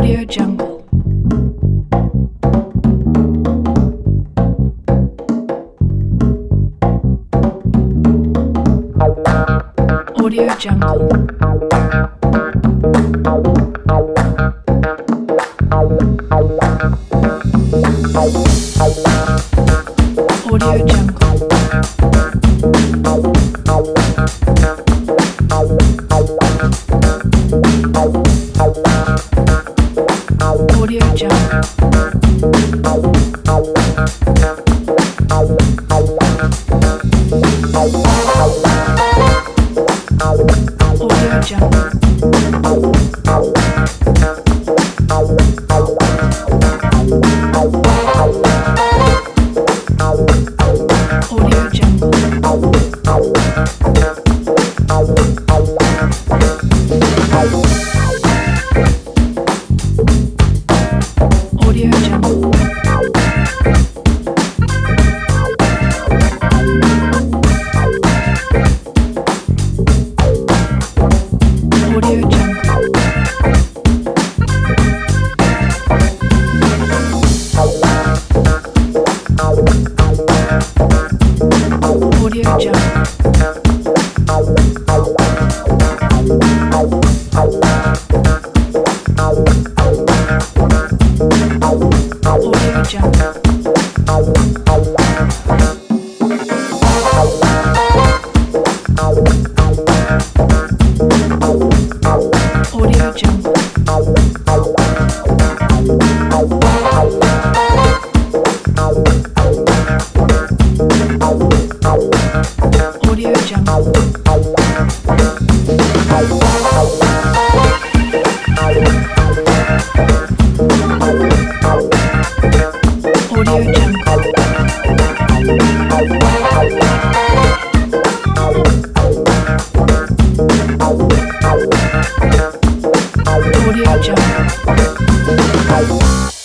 Audio Jungle. Audio Jungle. Audio Jungle. Audio Jungle. Audio Jungle. Audio Jungle. Audio Jungle. Audio Jungle. Audio Jungle. Audio Jungle. Audio Jungle. Audio Jungle. Audio Jungle.